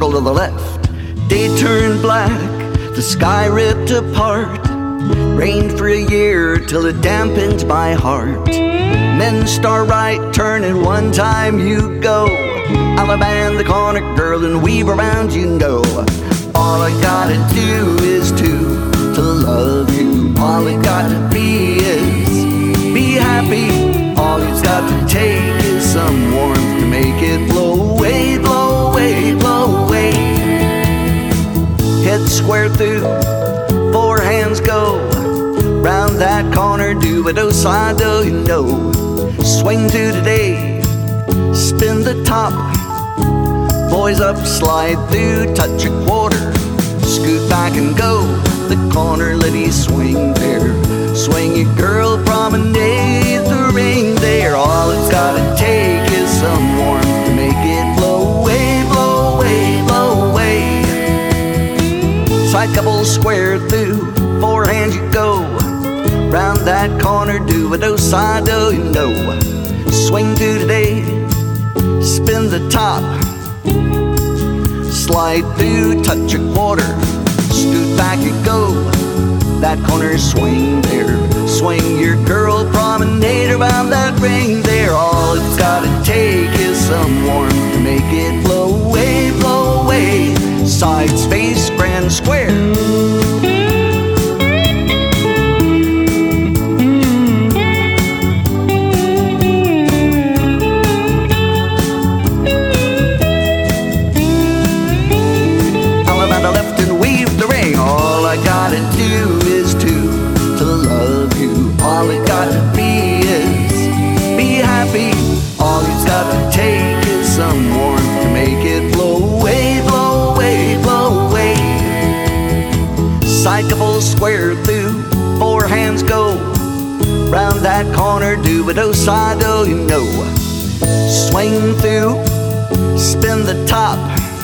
circle to the left. Day turned black, the sky ripped apart. Rained for a year till it dampened my heart. Men start right turning, one time you go. I'll abandon the corner, girl, and weave around, you know. All I gotta do is to love you. All I gotta be is be happy. All it's got to take is some warmth to make it blow away, blow away, blow away. Head square through, four hands go. Round that corner, do a do-si-do, you know. Swing to today, spin the top. Boys up, slide through, touch a quarter. Scoot back and go, the corner, ladies swing there. Swing it, girl, promenade the ring there. All it's gotta take is some warmth to make it blow away, blow away, blow away. Side couple square through, four hands you go. Round that corner, do a do-si-do, you know. Swing to today, spin the top. Slide through, touch a quarter. Scoot back and go, that corner, swing there. Swing your girl, promenade around that ring there. All it's gotta take is some warmth to make it blow away, blow away. Sides, face, grand, square. All I gotta do is to love you. All it gotta be is be happy. All it's got to take is some warmth to make it blow away, blow away, blow away. Side couple square through, four hands go. Round that corner, do a do-si-do, you know. Swing through, spin the top.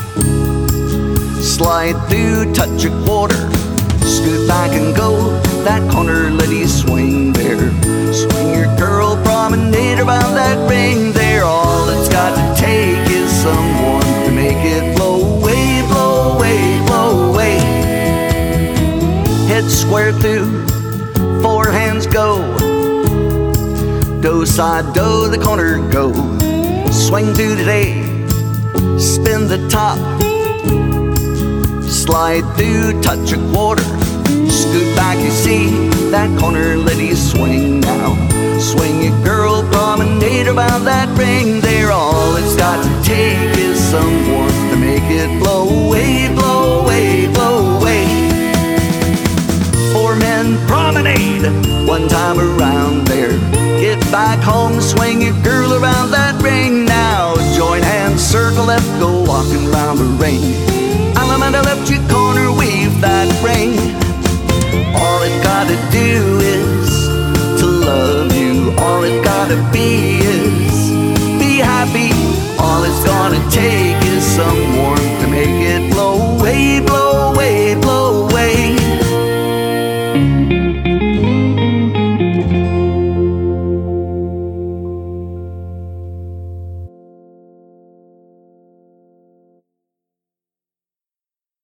Slide through, touch a quarter. Scoot back and go, that corner, ladies swing there. Swing your girl, promenade around that ring there. All it's got to take is someone to make it blow away, blow away, blow away. Head square through, four hands go. Do-si-do, the corner go. Swing through today, spin the top. Slide through, touch a quarter. Scoot back, you see, that corner, ladies swing now. Swing it, girl, promenade around that ring there. All it's got to take is some warmth to make it blow away, blow away, blow away. Four men promenade, one time around there. Get back home, swing your girl around that ring now. Join hands, circle left, go walking around the ring.